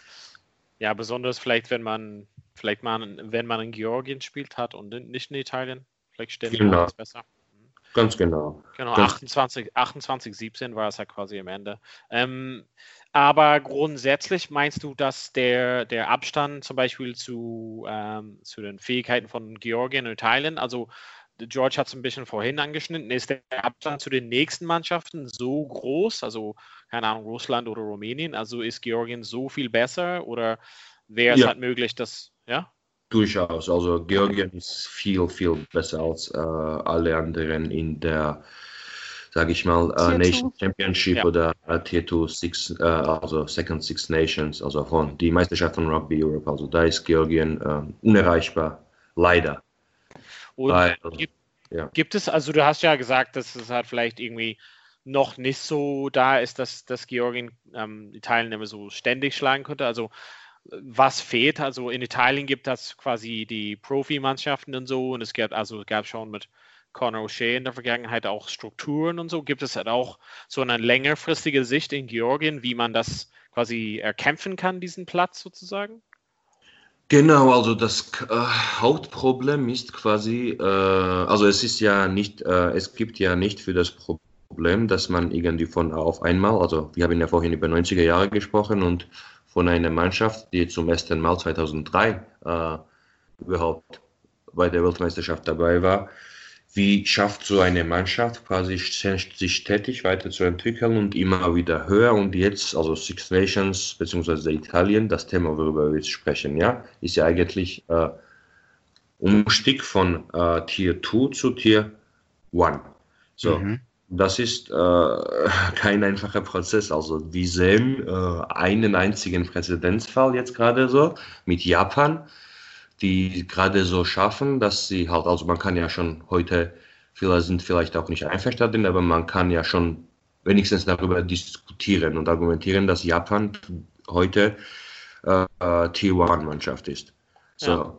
S3: Ja, besonders vielleicht, wenn man, vielleicht man, wenn man in Georgien spielt hat und nicht in Italien. Vielleicht stehen die
S6: Genau.
S3: Odds besser.
S6: Ganz genau.
S3: Genau,
S6: Ganz
S3: achtundzwanzig, achtundzwanzig, siebzehn war es ja quasi am Ende. Ähm, aber grundsätzlich meinst du, dass der, der Abstand zum Beispiel zu, ähm, zu den Fähigkeiten von Georgien und Italien, also George hat es ein bisschen vorhin angeschnitten, ist der Abstand zu den nächsten Mannschaften so groß, also keine Ahnung, Russland oder Rumänien, also ist Georgien so viel besser oder wäre es
S6: Ja.
S3: halt möglich, dass, ja?
S6: Durchaus. Also Georgien ist viel, viel besser als äh, alle anderen in der, sage ich mal, äh,
S4: Tier
S6: Nation
S4: two.
S6: Championship
S3: Ja.
S6: oder äh, Tier two Six, äh, also Second Six Nations, also von die Meisterschaft von Rugby Europe. Also da ist Georgien äh, unerreichbar, leider.
S3: Und
S6: Weil,
S3: gibt,
S6: ja.
S3: gibt es, also du hast ja gesagt, dass es halt vielleicht irgendwie noch nicht so da ist, dass, dass Georgien ähm, Italien immer so ständig schlagen könnte. Also äh, was fehlt? Also in Italien gibt es quasi die Profimannschaften und so und es gab, also es gab schon mit Conor O'Shea in der Vergangenheit auch Strukturen und so. Gibt es halt auch so eine längerfristige Sicht in Georgien, wie man das quasi erkämpfen kann, diesen Platz sozusagen?
S6: Genau, also das äh, Hauptproblem ist quasi, äh, also es ist ja nicht, äh, es gibt ja nicht für das Problem, dass man irgendwie von auf einmal, also wir haben ja vorhin über neunziger Jahre gesprochen und von einer Mannschaft, die zum ersten Mal zweitausenddrei äh, überhaupt bei der Weltmeisterschaft dabei war. Wie schafft so eine Mannschaft quasi sich stetig weiterzuentwickeln und immer wieder höher? Und jetzt, also Six Nations bzw. Italien, das Thema, worüber wir jetzt sprechen, ja, ist ja eigentlich äh, Umstieg von äh, Tier two zu Tier one. So,
S5: Mhm.
S6: das ist äh, kein einfacher Prozess. Also wir sehen äh, einen einzigen Präzedenzfall jetzt gerade so mit Japan, die gerade so schaffen, dass sie halt, also man kann ja schon heute, viele sind vielleicht auch nicht einverstanden, aber man kann ja schon wenigstens darüber diskutieren und argumentieren, dass Japan heute äh, Tier one Mannschaft ist. So.
S3: Ja.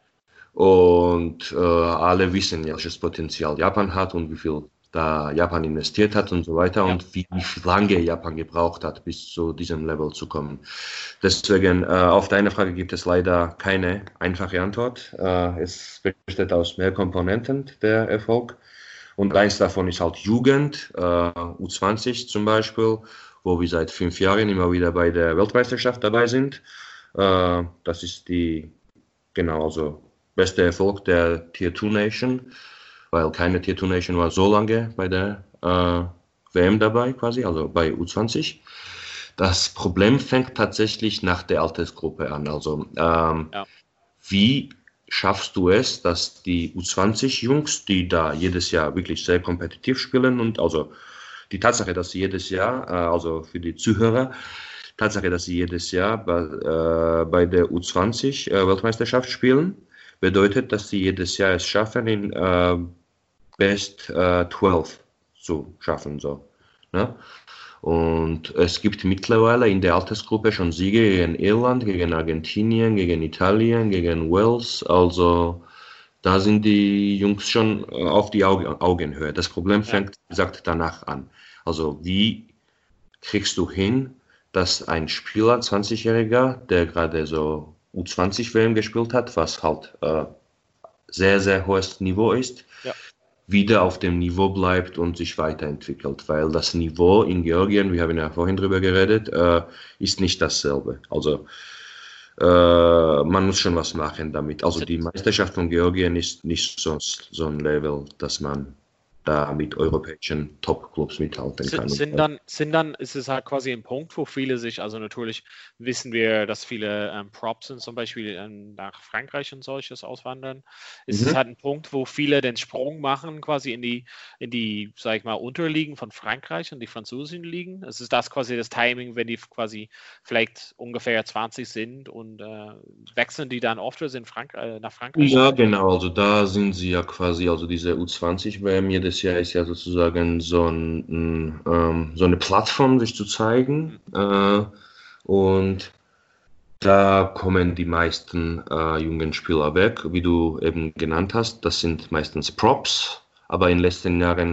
S6: Und äh, alle wissen, welches Potenzial Japan hat und wie viel da Japan investiert hat und so weiter
S3: Ja.
S6: und wie, wie lange Japan gebraucht hat, bis zu diesem Level zu kommen. Deswegen, äh, auf deine Frage gibt es leider keine einfache Antwort. Äh, es besteht aus mehr Komponenten, der Erfolg. Und eins davon ist halt Jugend, äh, U zwanzig zum Beispiel, wo wir seit fünf Jahren immer wieder bei der Weltmeisterschaft dabei sind. Äh, das ist die, genau, also beste Erfolg der Tier two Nation, weil keine Tier two Nation war so lange bei der äh, W M dabei quasi, also bei U zwanzig. Das Problem fängt tatsächlich nach der Altersgruppe an. Also ähm,
S3: Ja.
S6: wie schaffst du es, dass die U zwanzig Jungs, die da jedes Jahr wirklich sehr kompetitiv spielen und also die Tatsache, dass sie jedes Jahr, äh, also für die Zuhörer, Tatsache, dass sie jedes Jahr bei, äh, bei der U zwanzig äh, Weltmeisterschaft spielen, bedeutet, dass sie jedes Jahr es schaffen, in äh, Best äh, zwölf zu schaffen. So, ne? Und es gibt mittlerweile in der Altersgruppe schon Siege gegen Irland, gegen Argentinien, gegen Italien, gegen Wales. Also da sind die Jungs schon auf die Augen, Augenhöhe. Das Problem fängt, wie gesagt, danach an. Also wie kriegst du hin, dass ein Spieler, zwanzigjähriger, der gerade so U zwanzig W M gespielt hat, was halt äh, sehr, sehr hohes Niveau ist,
S3: Ja.
S6: wieder auf dem Niveau bleibt und sich weiterentwickelt, weil das Niveau in Georgien, wir haben ja vorhin drüber geredet, äh, ist nicht dasselbe. Also äh, man muss schon was machen damit. Also die Meisterschaft von Georgien ist nicht so, so ein Level, dass man da mit europäischen Top-Clubs mithalten kann.
S3: Sind, sind, dann, sind dann, ist es halt quasi ein Punkt, wo viele sich, also natürlich wissen wir, dass viele ähm, Props sind, zum Beispiel ähm, nach Frankreich und solches auswandern. Ist
S6: Mhm.
S3: es halt ein Punkt, wo viele den Sprung machen, quasi in die, in die, sag ich mal, Unterligen von Frankreich und die französischen Ligen? Es ist das quasi das Timing, wenn die quasi vielleicht ungefähr zwanzig sind und äh, wechseln die dann oft in Frank äh, nach Frankreich?
S6: Ja, genau, also da sind sie ja quasi, also diese U zwanzig W M jedes Jahr ist ja sozusagen so, ein, ähm, so eine Plattform, sich zu zeigen. Äh, und da kommen die meisten äh, jungen Spieler weg, wie du eben genannt hast. Das sind meistens Props, aber in den letzten Jahren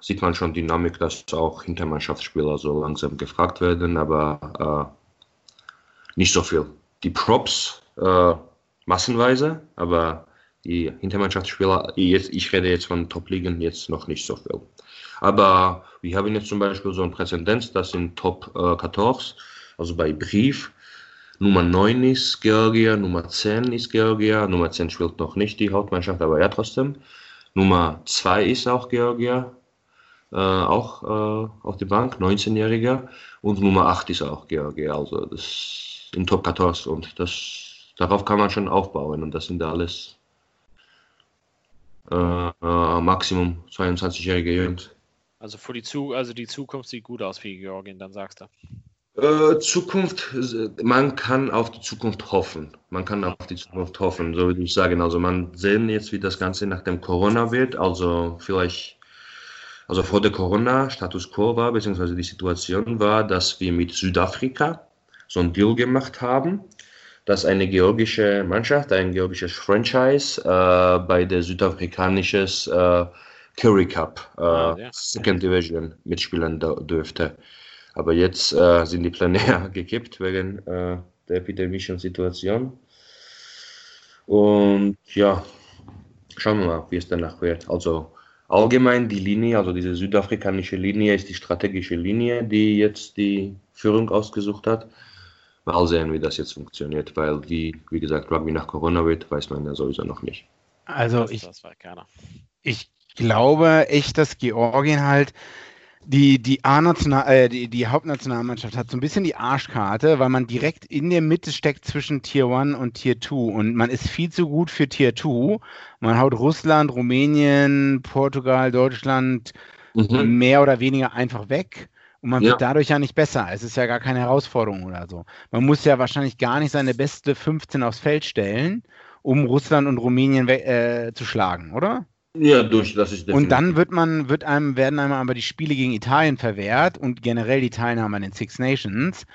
S6: sieht man schon Dynamik, dass auch Hintermannschaftsspieler so langsam gefragt werden, aber äh, nicht so viel. Die Props äh, massenweise, aber die Hintermannschaftsspieler, jetzt, ich rede jetzt von Top-Ligen, jetzt noch nicht so viel. Aber wir haben jetzt zum Beispiel so ein Präzedenz, das in Top äh, vierzehn, also bei Brief, Nummer neun ist Georgier, Nummer zehn ist Georgier, Nummer zehn spielt noch nicht die Hauptmannschaft, aber ja trotzdem. Nummer zwei ist auch Georgier, äh, auch äh, auf der Bank, neunzehnjähriger. Und Nummer acht ist auch Georgier, also das in Top vierzehn. Und das, darauf kann man schon aufbauen. Und das sind alles äh, äh, Maximum zweiundzwanzigjährige Jungs.
S3: Also für die, Zu also die Zukunft sieht gut aus für Georgien, dann sagst du.
S6: Äh, Zukunft, man kann auf die Zukunft hoffen. Man kann auf die Zukunft hoffen, so würde ich sagen. Also man sehen jetzt, wie das Ganze nach dem Corona wird. Also vielleicht, also vor der Corona Status Quo war, beziehungsweise die Situation war, dass wir mit Südafrika so ein Deal gemacht haben, dass eine georgische Mannschaft, ein georgisches Franchise äh, bei der südafrikanischen äh, Currie Cup, äh, ah, ja. Second Division mitspielen dürfte. Aber jetzt äh, sind die Pläne ja gekippt wegen äh, der epidemischen Situation. Und ja, schauen wir mal, wie es danach wird. Also allgemein die Linie, also diese südafrikanische Linie ist die strategische Linie, die jetzt die Führung ausgesucht hat. Mal sehen, wie das jetzt funktioniert, weil wie, wie gesagt, Rugby nach Corona wird, weiß man ja sowieso noch nicht.
S5: Also
S3: das,
S5: ich,
S3: das war keiner.
S5: ich glaube echt, dass Georgien halt Die, die, A-National, äh, die, die Hauptnationalmannschaft hat so ein bisschen die Arschkarte, weil man direkt in der Mitte steckt zwischen Tier eins und Tier zwei und man ist viel zu gut für Tier zwei. Man haut Russland, Rumänien, Portugal, Deutschland mhm. mehr oder weniger einfach weg und man ja. wird dadurch ja nicht besser. Es ist ja gar keine Herausforderung oder so. Man muss ja wahrscheinlich gar nicht seine beste fünfzehn aufs Feld stellen, um Russland und Rumänien äh, zu schlagen, oder?
S6: Ja, durch, das ist definitiv.
S5: Und dann wird man, wird einem, werden einem aber die Spiele gegen Italien verwehrt und generell die Teilnahme an den Six Nations,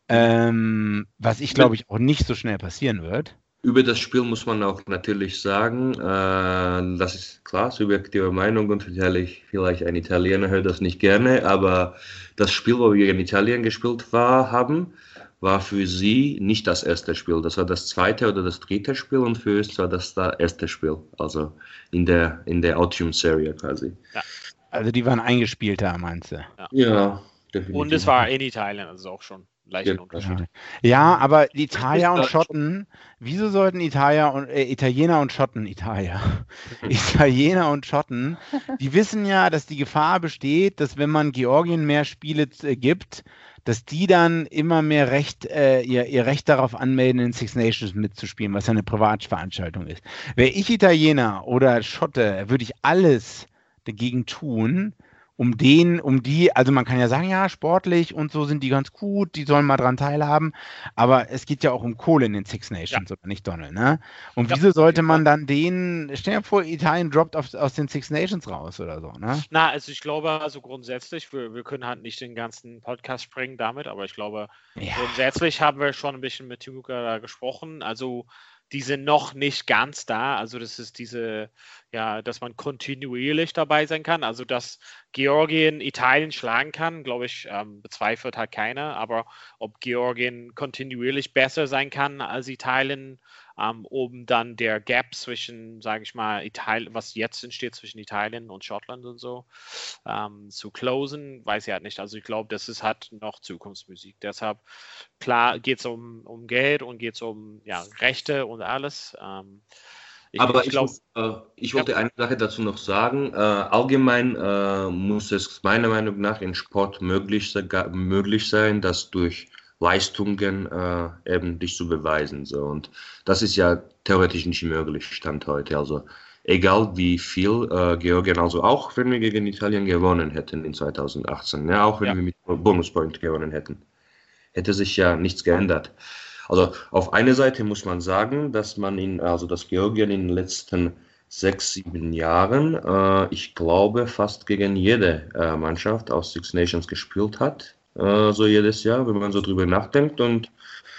S5: ähm, was ich glaube ich auch nicht so schnell passieren wird.
S6: Über das Spiel muss man auch natürlich sagen, äh, das ist klar, subjektive Meinung und vielleicht, vielleicht ein Italiener hört das nicht gerne, aber das Spiel, wo wir gegen Italien gespielt war, haben, war für sie nicht das erste Spiel. Das war das zweite oder das dritte Spiel und für uns war das das erste Spiel. Also in der, in der Autumn-Serie quasi.
S5: Ja. Also die waren eingespielter, meinst du?
S3: Ja,
S6: ja definitiv.
S3: Und es war in Italien, also auch schon leicht
S6: ja,
S3: Unterschied.
S5: Ja, aber die Italier und Schotten, wieso sollten Italier und, äh, Italiener und Schotten, Italier, Italiener und Schotten, die wissen ja, dass die Gefahr besteht, dass wenn man Georgien mehr Spiele äh, gibt, dass die dann immer mehr Recht, äh, ihr, ihr Recht darauf anmelden, in Six Nations mitzuspielen, was ja eine Privatveranstaltung ist. Wäre ich Italiener oder Schotte, würde ich alles dagegen tun, um den, um die, also man kann ja sagen, ja, sportlich und so sind die ganz gut, die sollen mal dran teilhaben, aber es geht ja auch um Kohle in den Six Nations, ja. oder nicht, Donald, ne? Und ja. wieso sollte man dann den, stell dir vor, Italien droppt auf, aus den Six Nations raus oder so, ne?
S3: Na, also ich glaube, also grundsätzlich, wir, wir können halt nicht den ganzen Podcast sprengen damit, aber ich glaube, ja. grundsätzlich haben wir schon ein bisschen mit Timuka gesprochen, also die sind noch nicht ganz da, also das ist diese, ja, dass man kontinuierlich dabei sein kann, also dass Georgien Italien schlagen kann, glaube ich, ähm, bezweifelt halt keiner, aber ob Georgien kontinuierlich besser sein kann als Italien, ähm, um dann der Gap zwischen, sage ich mal, Italien, was jetzt entsteht zwischen Italien und Schottland und so, ähm, zu closen, weiß ich halt nicht. Also ich glaube, das ist halt noch Zukunftsmusik. Deshalb, klar, geht es um, um Geld und geht es um ja, Rechte und alles. Ähm,
S6: Ich, Aber ich, glaub, ich, äh, ich wollte ja. eine Sache dazu noch sagen. Äh, allgemein äh, muss es meiner Meinung nach im Sport möglich, möglich sein, dass durch Leistungen äh, eben dich zu beweisen. So. Und das ist ja theoretisch nicht möglich, Stand heute. Also egal wie viel äh, Georgien, also auch wenn wir gegen Italien gewonnen hätten in zweitausendachtzehn, ja, auch wenn ja. wir mit Bonuspoint gewonnen hätten, hätte sich ja nichts geändert. Also auf einer Seite muss man sagen, dass man in, also das Georgien in den letzten sechs, sieben Jahren, äh, ich glaube, fast gegen jede äh, Mannschaft aus Six Nations gespielt hat, äh, so jedes Jahr, wenn man so drüber nachdenkt, und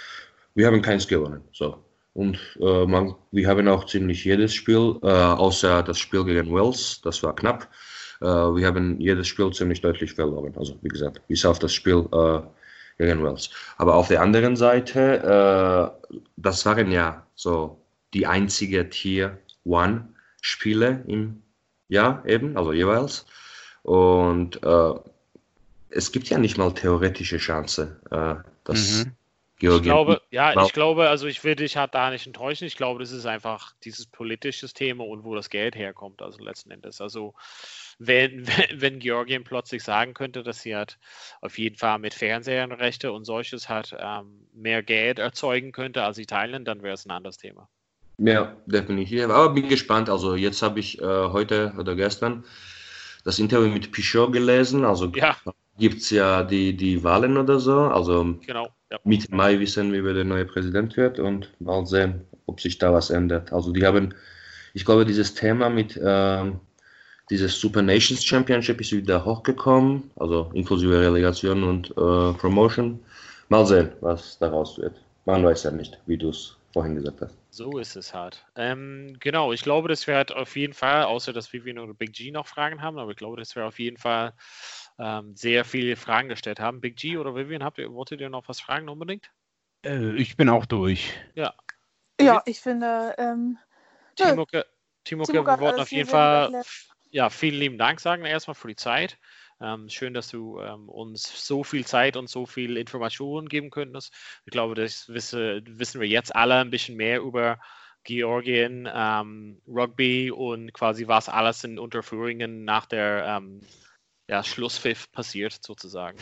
S6: wir haben keins gewonnen. So. Und äh, man, wir haben auch ziemlich jedes Spiel, äh, außer das Spiel gegen Wales, das war knapp, äh, wir haben jedes Spiel ziemlich deutlich verloren. Also wie gesagt, bis auf das Spiel äh, gegen Wales. Aber auf der anderen Seite, äh, das waren ja so die einzigen Tier One Spiele im Jahr eben, also jeweils. Und äh, es gibt ja nicht mal theoretische Chance, äh, dass
S5: Mhm.
S6: Georgien.
S3: Ich glaube, ja,
S6: Wow.
S3: ich glaube, also ich will dich halt da nicht enttäuschen. Ich glaube, das ist einfach dieses politische Thema und wo das Geld herkommt, also letzten Endes. Also wenn, wenn, wenn Georgien plötzlich sagen könnte, dass sie halt auf jeden Fall mit Fernsehrechte und solches halt ähm, mehr Geld erzeugen könnte als Italien, dann wäre es ein anderes Thema.
S6: Ja, definitiv. Aber bin gespannt. Also jetzt habe ich äh, heute oder gestern das Interview mit Pichot gelesen. Also
S3: Ja,
S6: gibt es ja die, die Wahlen oder so. Also
S3: genau. Ja.
S6: Mitte Mai wissen wir, wer der neue Präsident wird und mal sehen, ob sich da was ändert. Also die haben, ich glaube, dieses Thema mit ähm, dieses Super Nations Championship ist wieder hochgekommen, also inklusive Relegation und äh, Promotion. Mal sehen, was daraus wird. Man weiß ja nicht, wie du es vorhin gesagt hast.
S3: So ist es halt. Ähm, genau, ich glaube, das wäre halt auf jeden Fall, außer dass Vivian oder Big G noch Fragen haben, aber ich glaube, das wäre auf jeden Fall ähm, sehr viele Fragen gestellt haben. Big G oder Vivian, habt ihr, wolltet ihr noch was fragen unbedingt?
S5: Äh, ich bin auch durch.
S3: Ja.
S4: Ja, ich finde, ähm, nö,
S3: Timoke, Timoke,
S4: Timoke
S3: wir
S4: hat
S3: wollten
S4: alles
S3: auf jeden
S4: sehr, sehr gut
S3: Fall
S4: erklärt.
S3: ja, vielen lieben Dank sagen erstmal für die Zeit. Ähm, schön, dass du ähm, uns so viel Zeit und so viel Informationen geben könntest. Ich glaube, das wisse, wissen wir jetzt alle ein bisschen mehr über Georgien, ähm, Rugby und quasi was alles in Unterführungen nach der ähm, ja, Schlusspfiff passiert sozusagen.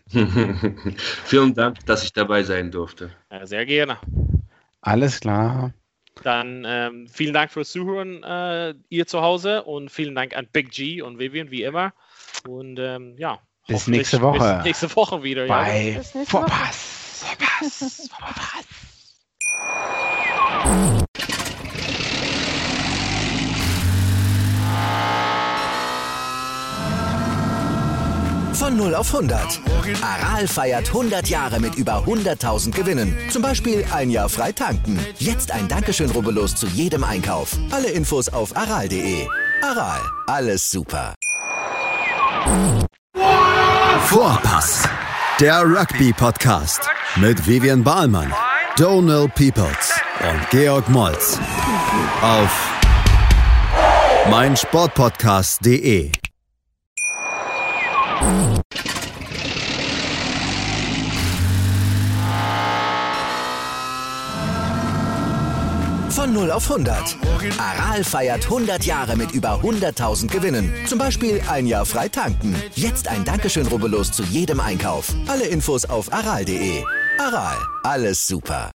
S6: Vielen Dank, dass ich dabei sein durfte.
S3: Äh, sehr gerne.
S5: Alles klar.
S3: Dann ähm, vielen Dank fürs Zuhören, äh, ihr zu Hause, und vielen Dank an Big G und Vivian, wie immer. Und ähm, ja,
S5: Bis
S3: hoffentlich
S5: nächste Woche.
S3: Bis nächste Woche wieder. Ja.
S5: Bei
S4: Bis nächste Woche.
S5: Vorpass. Vorpass. Vorpass.
S1: Von null auf hundert. Aral feiert hundert Jahre mit über hunderttausend Gewinnen. Zum Beispiel ein Jahr frei tanken. Jetzt ein Dankeschön, rubbellos zu jedem Einkauf. Alle Infos auf aral punkt de. Aral, alles super.
S2: Vorpass, der Rugby-Podcast mit Vivian Bahlmann, Donald Peoples und Georg Moltz auf meinsportpodcast punkt de.
S1: Von null auf hundert. Aral feiert hundert Jahre mit über hunderttausend Gewinnen. Zum Beispiel ein Jahr frei tanken. Jetzt ein Dankeschön, rubbellos zu jedem Einkauf. Alle Infos auf aral punkt de. Aral, alles super.